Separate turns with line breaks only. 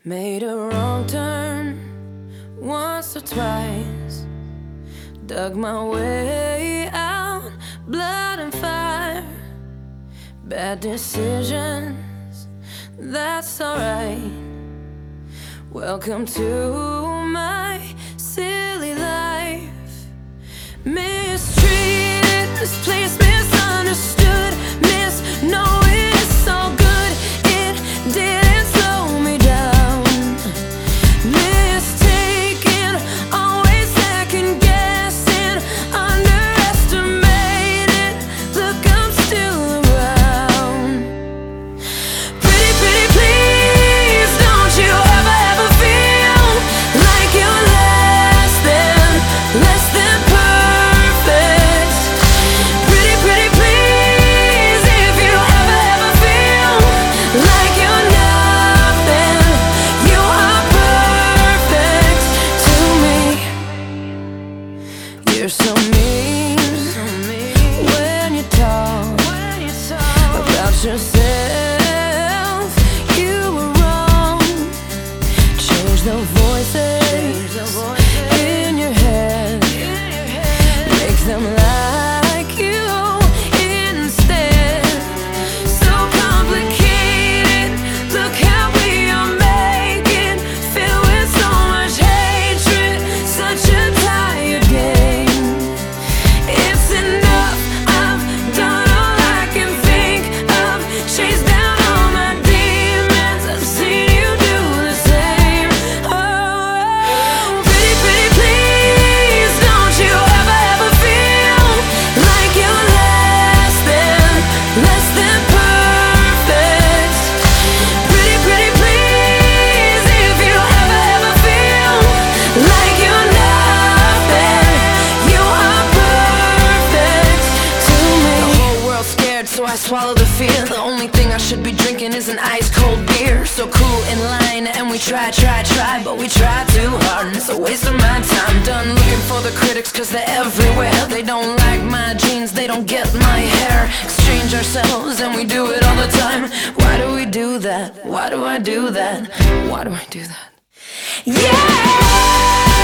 Made a wrong turn once or twice, dug my way out, blood and fire. Bad decisions, that's alright. Welcome to my silly life. Mistreated, misplaced, misunderstood, knowing it's all good. It didn't slow me down. Mistaken, always second guessing, underestimated. Look, I'm still around. Pretty, pretty, please, don't you ever feel like you're less than perfect. Pretty, pretty, please, if you ever feel like you're nothing, you are perfect to me. You're so mean when you talk about yourself. You were wrong. Change the voices in your head, make them like you instead. So complicated, look how we are making, filled with so much hatred, such a tired game. It's enough, I've done all I can think of, chased down all my demons, I've seen you do the same. Oh, pretty, pretty, please, don't you ever feel like you're less than perfect. Pretty, pretty, please, if you ever feel like you're nothing, you are perfect to me. The whole world's scared, so I swallow the fear. The only thing I should be drinking is an ice cold beer. So cool in line, and we try, but we try too hard, and it's a waste of my time. Done looking for the critics, cause they're everywhere. They don't like my jeans, they don't get my hair. Exchange ourselves, and we do it all the time. Why do we do that? Why do I do that? Why do I do that? Yeah!